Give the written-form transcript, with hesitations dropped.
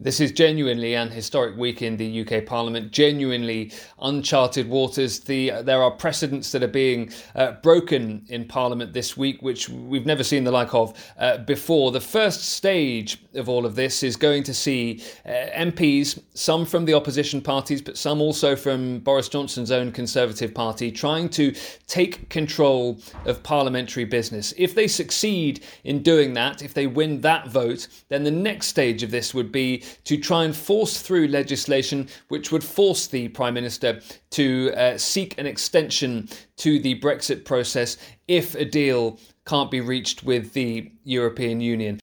This is genuinely an historic week in the UK Parliament, genuinely uncharted waters. There are precedents that are being broken in Parliament this week, which we've never seen the like of before. The first stage of all of this is going to see MPs, some from the opposition parties, but some also from Boris Johnson's own Conservative Party, trying to take control of parliamentary business. If they succeed in doing that, if they win that vote, then the next stage of this would be to try and force through legislation which would force the Prime Minister to seek an extension to the Brexit process if a deal can't be reached with the European Union.